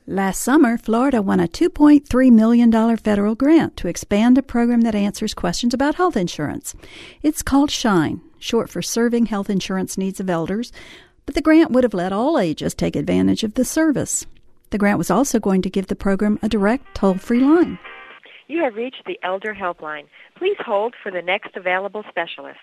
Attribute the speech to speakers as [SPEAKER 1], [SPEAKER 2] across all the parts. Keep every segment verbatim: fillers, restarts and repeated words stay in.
[SPEAKER 1] Last summer, Florida won a two point three million dollars federal grant to expand a program that answers questions about health insurance. It's called SHINE, short for Serving Health Insurance Needs of Elders, but the grant would have let all ages take advantage of the service. The grant was also going to give the program a direct toll-free line.
[SPEAKER 2] You have reached the Elder Helpline. Please hold for the next available specialist.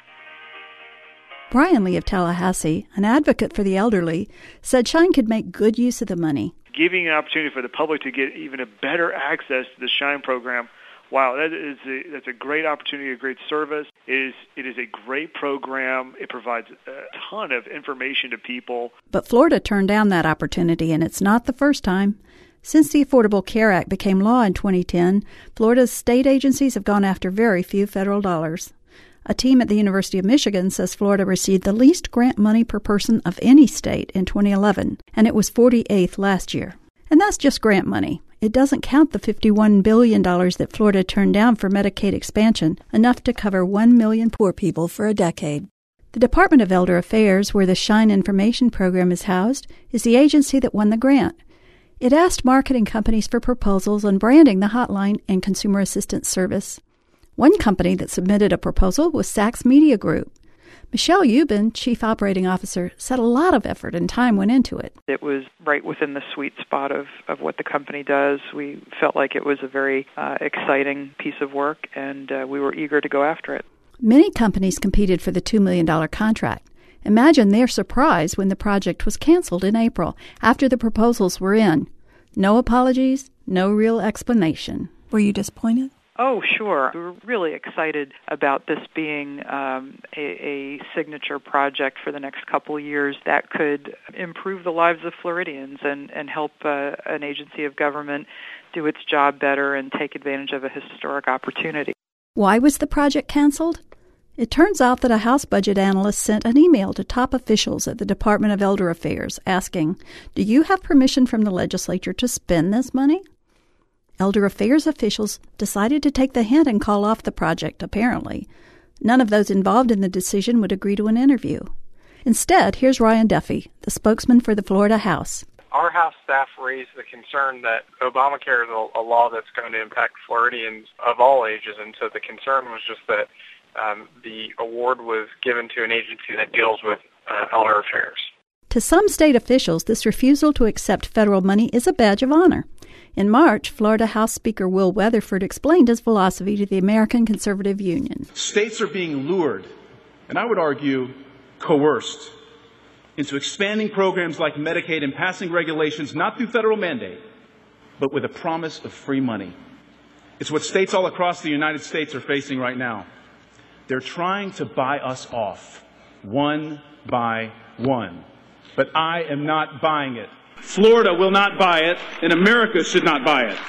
[SPEAKER 1] Brian Lee of Tallahassee, an advocate for the elderly, said SHINE could make good use of the money.
[SPEAKER 3] Giving an opportunity for the public to get even a better access to the SHINE program, wow, that is a, that's a great opportunity, a great service. It is, it is a great program. It provides a ton of information to people.
[SPEAKER 1] But Florida turned down that opportunity, and it's not the first time. Since the Affordable Care Act became law in twenty ten, Florida's state agencies have gone after very few federal dollars. A team at the University of Michigan says Florida received the least grant money per person of any state in twenty eleven, and it was forty-eighth last year. And that's just grant money. It doesn't count the fifty-one billion dollars that Florida turned down for Medicaid expansion, enough to cover one million poor people for a decade. The Department of Elder Affairs, where the SHINE information program is housed, is the agency that won the grant. It asked marketing companies for proposals on branding the hotline and consumer assistance service. One company that submitted a proposal was Saks Media Group. Michelle Ubin, Chief Operating Officer, said a lot of effort and time went into it.
[SPEAKER 4] It was right within the sweet spot of, of what the company does. We felt like it was a very uh, exciting piece of work, and uh, we were eager to go after it.
[SPEAKER 1] Many companies competed for the two million dollars contract. Imagine their surprise when the project was canceled in April, after the proposals were in. No apologies, no real explanation. Were you disappointed?
[SPEAKER 4] Oh, sure. We were really excited about this being um, a, a signature project for the next couple of years that could improve the lives of Floridians and, and help uh, an agency of government do its job better and take advantage of a historic opportunity.
[SPEAKER 1] Why was the project canceled? It turns out that a House budget analyst sent an email to top officials at the Department of Elder Affairs asking, "Do you have permission from the legislature to spend this money?" Elder Affairs officials decided to take the hint and call off the project, apparently. None of those involved in the decision would agree to an interview. Instead, here's Ryan Duffy, the spokesman for the Florida House.
[SPEAKER 5] Our House staff raised the concern that Obamacare is a, a law that's going to impact Floridians of all ages, and so the concern was just that um, the award was given to an agency that deals with uh, elder affairs.
[SPEAKER 1] To some state officials, this refusal to accept federal money is a badge of honor. In March, Florida House Speaker Will Weatherford explained his philosophy to the American Conservative Union.
[SPEAKER 6] States are being lured, and I would argue coerced, into expanding programs like Medicaid and passing regulations not through federal mandate, but with a promise of free money. It's what states all across the United States are facing right now. They're trying to buy us off, one by one. But I am not buying it. Florida will not buy it, and America should not buy it.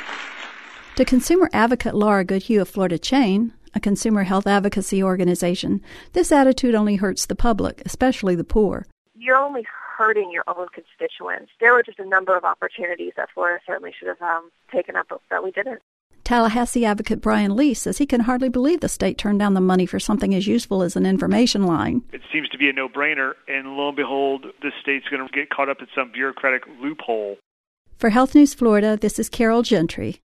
[SPEAKER 1] To consumer advocate Laura Goodhue of Florida Chain, a consumer health advocacy organization, this attitude only hurts the public, especially the poor.
[SPEAKER 2] You're only hurting your own constituents. There were just a number of opportunities that Florida certainly should have um, taken up that we didn't.
[SPEAKER 1] Tallahassee advocate Brian Lee says he can hardly believe the state turned down the money for something as useful as an information line.
[SPEAKER 3] It seems to be a no-brainer, and lo and behold, the state's going to get caught up in some bureaucratic loophole.
[SPEAKER 1] For Health News Florida, this is Carol Gentry.